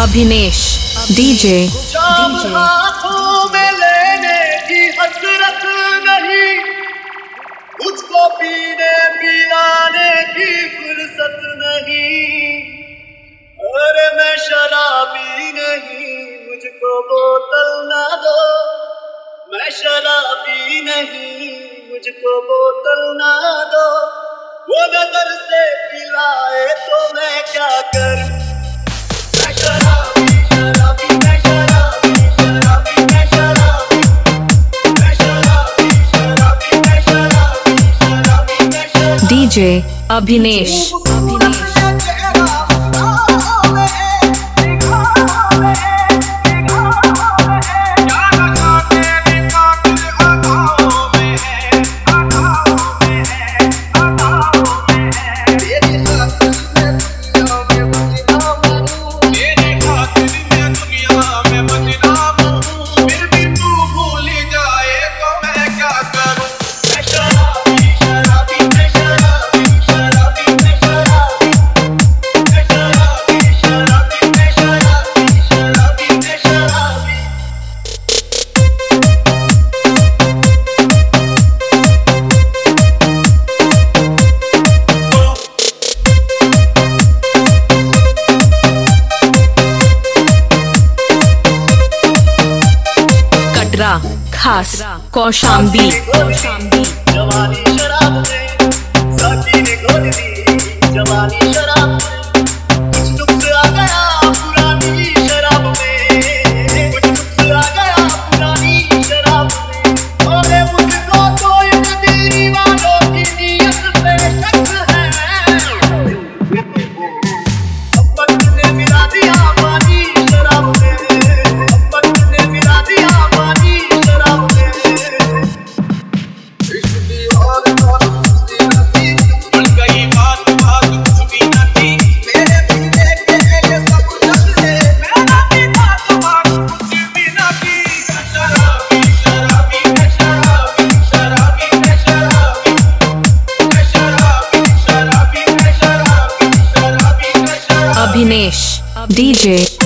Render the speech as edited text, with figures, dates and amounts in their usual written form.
Abhinesh DJ. हाथों में लेने की हसरत नहीं, मुझको पीने पिलाने की फुर्सत नहीं। अरे मैं शराबी नहीं, मुझको बोतल ना दो। मैं शराबी नहीं, मुझको बोतल ना दो। वो नजर से पिलाए तो मैं क्या करूं? मैं शराबी शराबी मैं शराबी शराबी मैं शराबी मैं शराबी शराबी मैं शराबी शराबी मैं शराबी। डीजे अभिनेश। खास कौशाम्बी। जवानी शराब में साथी ने घोल दी, जवानी शराब में कुछ नुक्स आ गया पुरानी शराब में, कुछ नुक्स आ गया पुरानी शराब में। अरे मुझको तो इन दिल्ली वालों की नीयत पे शक है। अब्बक ने मिला दिया पानी शराब में, अब्बक ने मिला दिया पानी शराब में। अभिनेश डीजे।